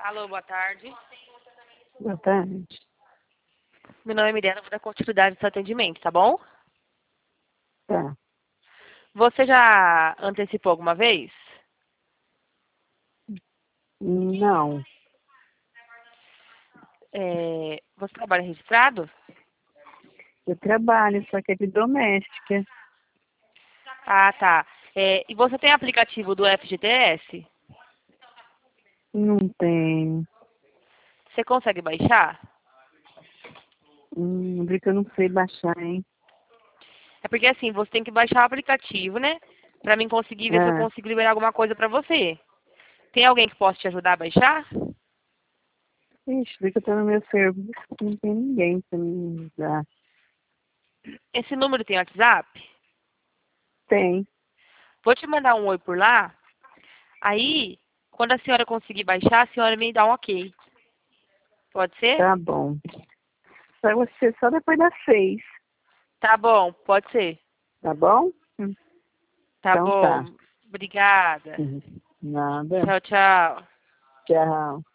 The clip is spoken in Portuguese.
Alô, boa tarde. Boa tarde. Meu nome é Mirella, vou dar continuidade ao seu atendimento, tá bom? Tá. Você já antecipou alguma vez? Não. Você trabalha registrado? Eu trabalho, só que é de doméstica. Ah, tá. E você tem aplicativo do FGTS? Não tem. Você consegue baixar? Porque eu não sei baixar, hein? É porque assim, você tem que baixar o aplicativo, né? Pra mim conseguir ver se eu Ah, consigo liberar alguma coisa pra você. Tem alguém que possa te ajudar a baixar? ixi, porque eu tô no meu serviço, não tem ninguém pra me ajudar. Esse número tem WhatsApp? Tem. Vou te mandar um oi por lá. Aí, quando a senhora conseguir baixar, a senhora me dá um ok. Pode ser? Tá bom. Só você só depois das 6, Tá bom, pode ser. tá bom? Tá Então tá. bom. Obrigada. Nada. Tchau, tchau. Tchau.